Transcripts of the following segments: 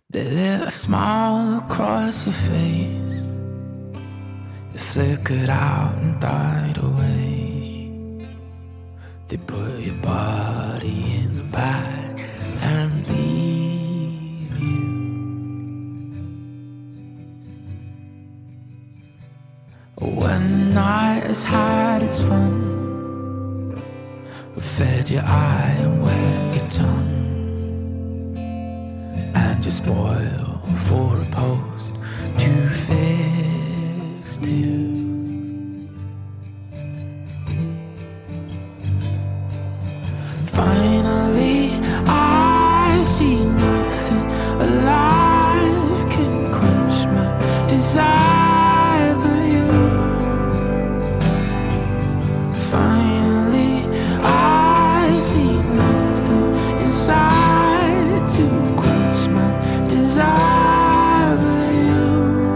They lit a smile across your face. It flickered out and died away. They put your body in the bag and leave you. When the night has had its fun, we fed your eye and wet your tongue, and you spoil for a post to fix too. Finally, I see nothing alive can quench my desire but you. Finally, I see nothing inside to quench my desire but you.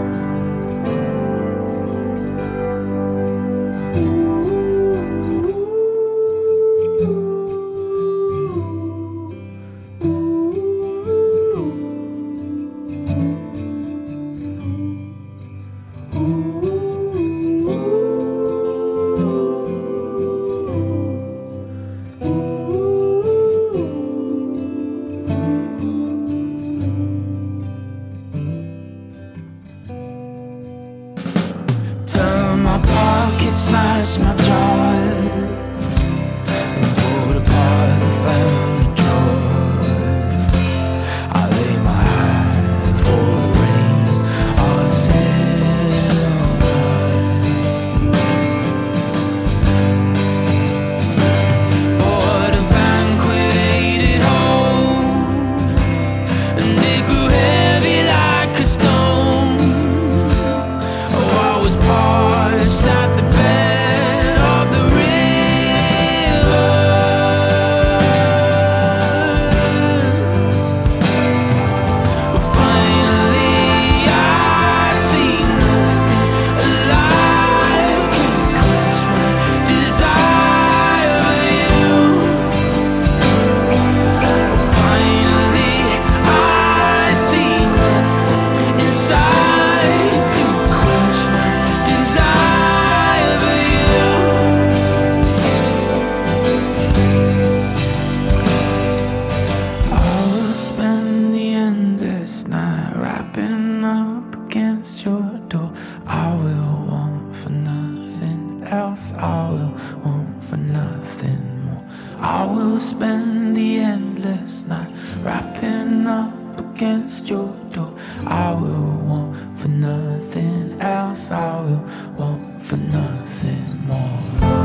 Turn my pockets, snatch my jaw, and pull apart the family drawer. I lay my hand for the brain of silver. Bought a banquet, ate it home, and it grew heavy like a stone. Oh, I was parched at the bed of the river. Finally, I see nothing alive can quench my desire but you. Finally, I see nothing inside to quench my desire but you. I will spend the endless night wrapping up against your door. I will want for nothing else. I will want for nothing more. I will spend the endless night wrapping up against your door. I will want for nothing else. I will want for nothing more.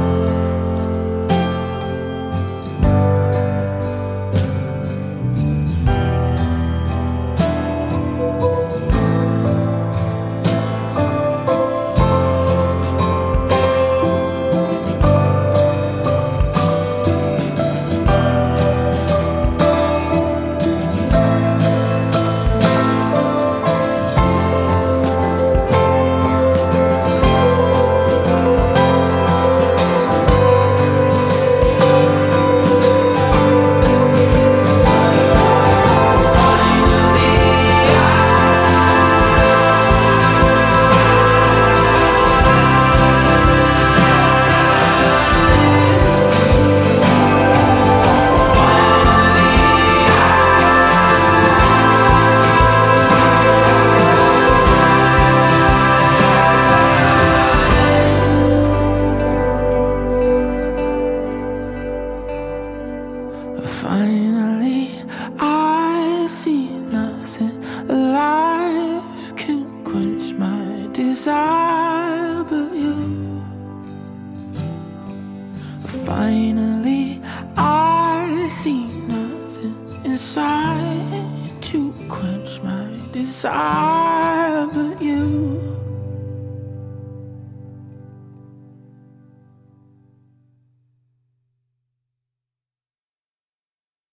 Finally, I see nothing alive can quench my desire but you. Finally, I see nothing inside to quench my desire.